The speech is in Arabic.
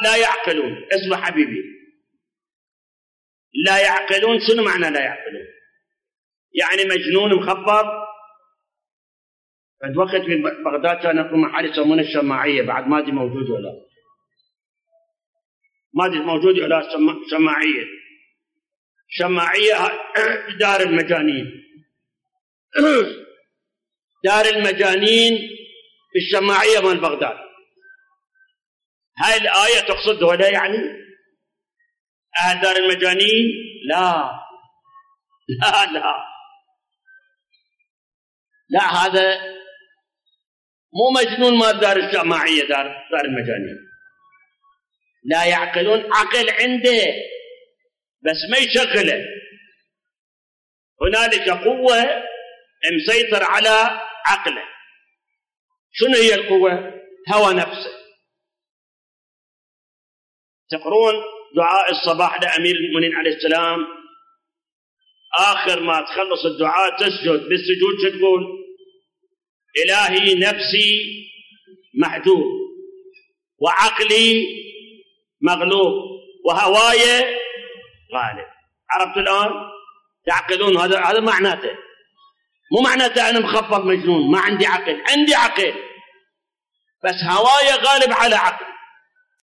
لا يعقلون. اسمع حبيبي، لا يعقلون شنو معنى لا يعقلون؟ يعني مجنون مخبط. عند وقت في بغداد كان يقوم محل يسمونه الشماعية، بعد ما ادري موجود ولا ما ادري موجود ولا. شماعية، شماعية دار المجانين. دار المجانين بالشماعية مال بغداد. هاي الآية تقصد ولا يعني أهل دار المجانين؟ لا لا لا لا، هذا مو مجنون مال دار الشماعية، دار المجانين. لا يعقلون، عقل عنده بس ما يشغله. هنالك قوة مسيطر على عقله. شنو هي القوة؟ هوى نفسه. تقرون دعاء الصباح لأمير المؤمنين عليه السلام، آخر ما تخلص الدعاء تسجد، بالسجود شو تقول؟ إلهي نفسي محجوب وعقلي مغلوب وهواي غالب. عرفتوا الآن؟ تعقلون؟ هذا معناته. مو معناته أنا مخبط مجنون، ما عندي عقل، عندي عقل بس هواي غالب على عقل.